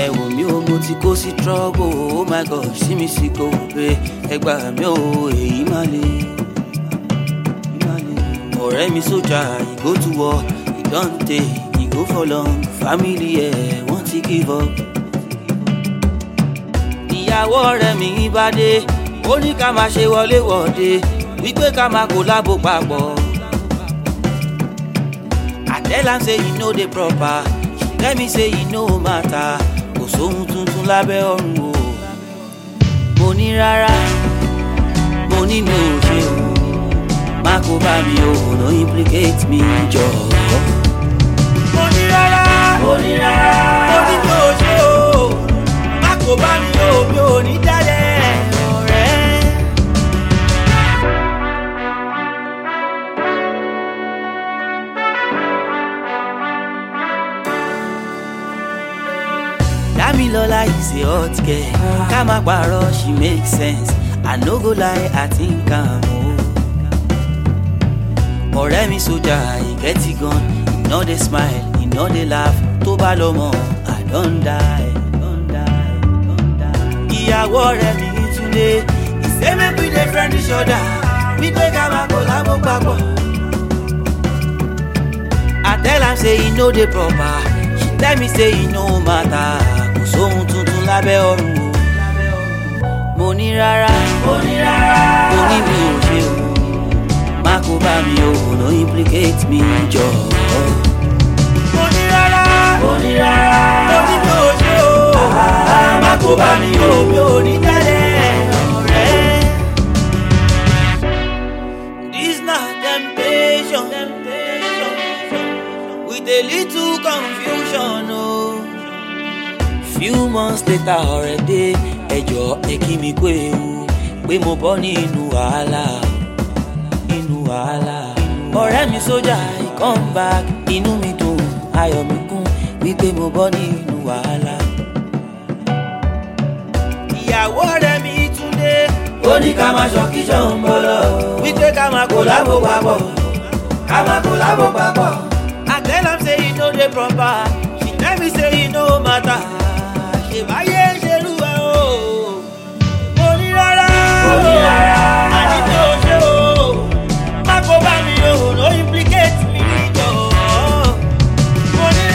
ẹ wò mí o mo ti kó sí trouble, oh my god sí mi sí kò pé ẹ gbà mí o èyí má le. ọ̀rẹ́ mi sójà he go to war he don tey he go for long family ẹ̀ wọ́n ti give up. ìyàwó ọ̀rẹ́ mi bá dé ó ní ká máa ṣe wọléwọ̀de wípé ká máa kó lábò papọ̀. I tell am say e no dey proper she tell me say e no matter kò sóhun tuntun lábẹ́ ọ̀run o. mo ní rárá mo ní mi ò ṣe o má kó bá mi o no implicate mi jọ̀ọ́. mo ní rárá mo ní mi ò ṣe o má kó bá mi o mi ò ní dálẹ̀ ọ̀rẹ́. Damilola is a hot girl ká má parọ́ she make sense I no go lie I think am o. ọ̀rẹ́ mi sójà he get it gun he no dey smile he no dey laugh tó bá lọ mọ̀ I don die. ìyàwó ọ̀rẹ́ mi Túndé he say make we dey friend each other wípé ká máa collabo papọ̀. I tell am say e no dey proper she tell me say e no matter kò sóhun tuntun lábẹ́ ọ̀run o. mo ní rárá mo ní mi ò ṣe o má kó bá mi o no implicate mi jọ̀ọ́. mo ní rárá mo ní mi ò ṣe o má kó bá mi o mi ò ní tẹ́lẹ̀ ọ̀rẹ́. This na temptation with a little confusion o. Few months later ọ̀rẹ́ dé ẹjọ́ ẹ kí mi kú ewu pé mo bọ́ nínú wàhálà. ọ̀rẹ́ mi sójà he come back inú mi dùn ayọ̀ mi kún wípé mo bọ́ nínú wàhálà. ìyàwó ọ̀rẹ́ mi Túndé ó ní ká máa ṣọ̀kíṣọ̀ ń bọ̀ lọ wípé ká máa collabo papọ̀. I tell am say e no dey proper she tell me say e no matter ṣe báyé ṣerú ẹ o. mo ní rárá àní mi ò ṣe o má kó bá mi o no implicate mi jọ̀ọ́. mo ní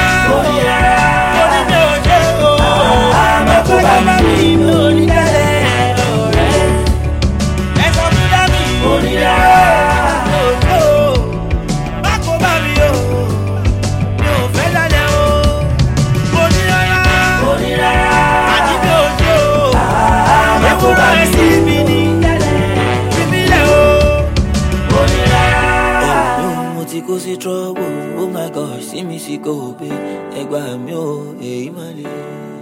mi ò ṣe o má kó bá mi o ní tẹ́lẹ̀ ọ̀rẹ́. ẹ sọ fún dami mo ní rárá mi ò ṣe o má kó bá mi o mi ò fẹ́ dálẹ̀ o. mo ní rárá àní mi ò ṣe o ewúrẹ́ ẹ sí mi ní tẹ́lẹ̀ fi mí lẹ̀ o. mo ní rárá. mo ti kó sí trouble oh my god sí mi sí kò pé ẹ gbà mí o èyí má le.